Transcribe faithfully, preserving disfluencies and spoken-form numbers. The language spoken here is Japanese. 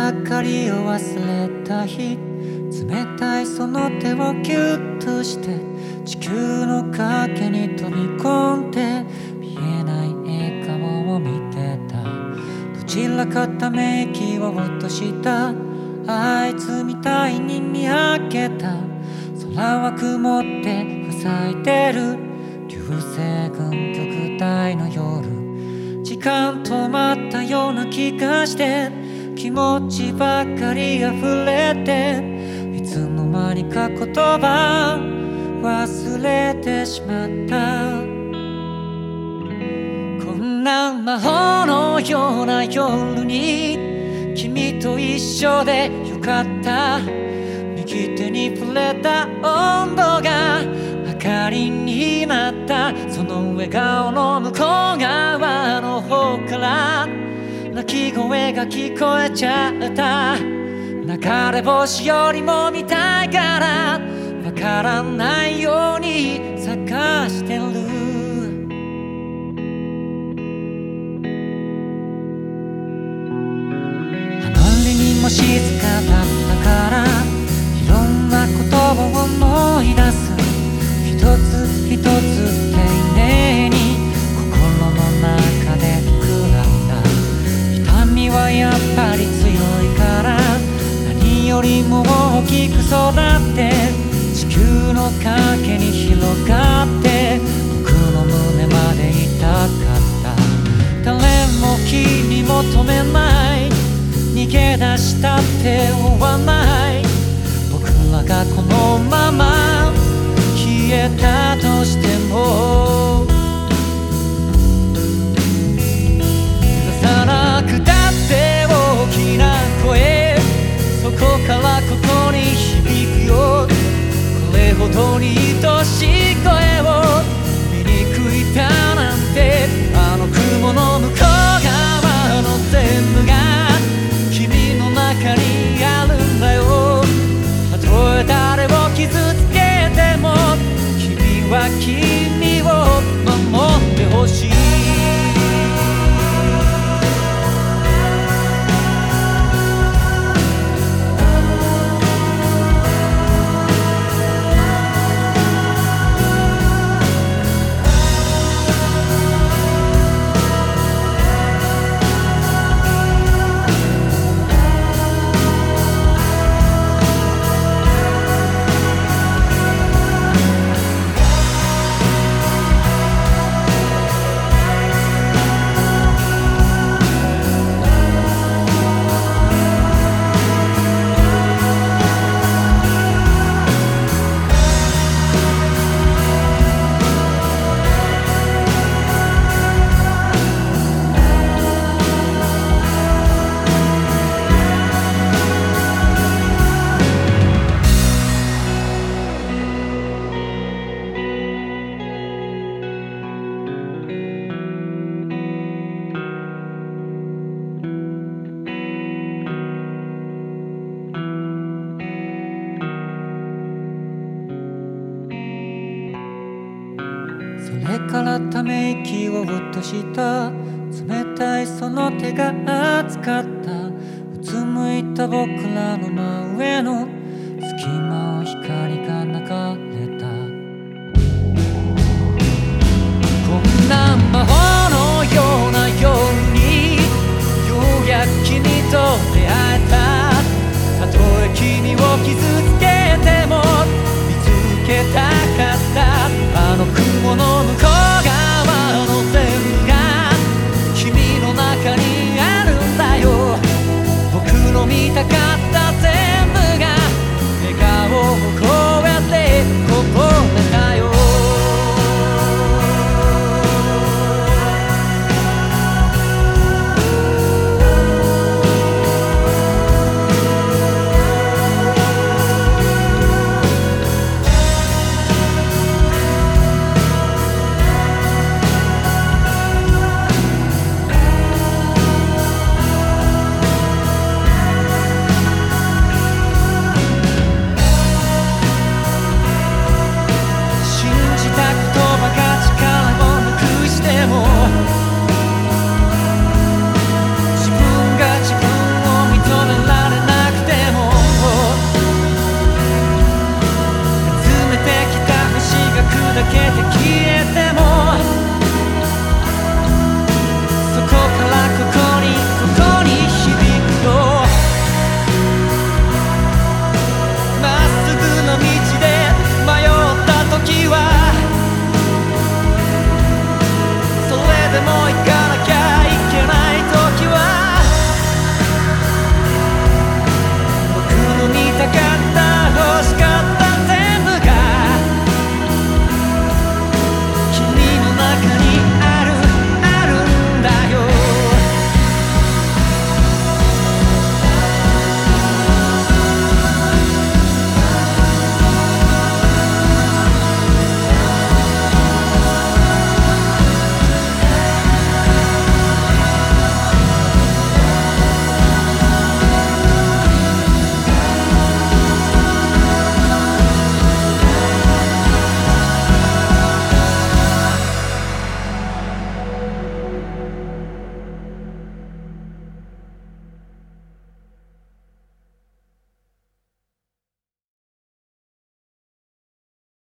ばかりを忘れた日、冷たいその手をギュッとして地球の影に飛び込んで、見えない笑顔を見てた。どちらかため息を落とした。あいつみたいに見上げた。空は曇って塞いでる流星群極大の夜。時間止まったような気がして、気持ちばかり溢れて、いつの間にか言葉忘れてしまった。こんな魔法のような夜に君と一緒でよかった。右手に触れた温度が明かりになった。その笑顔の向こう側の方から泣き声が聞こえちゃった。流れ星よりも見たいからわからないように探してる。あまりにも静かだったからいろんなことを思い出す。一つ一つ丁寧に心の中で膨らんだ。痛みはやっぱり強いから何よりも大きく育って地球の影に広がって僕の胸まで痛かった。誰も気に求めない、逃げ出したって追わない。僕らがこのまま消えたとしても許さなくたって大きな声、そこからここに響くよ。これほどに愛しい声を醜いだなんて、あの雲の向こう側の全部が君の中にあるんだよ。たとえ誰を傷つけても君は君を守ってほしい。それからため息を落とした。冷たいその手が熱かった。うつむいた僕らの真上の隙間を光が流れた。こんな魔法のような夜にようやく君と出会えた。たとえ君を傷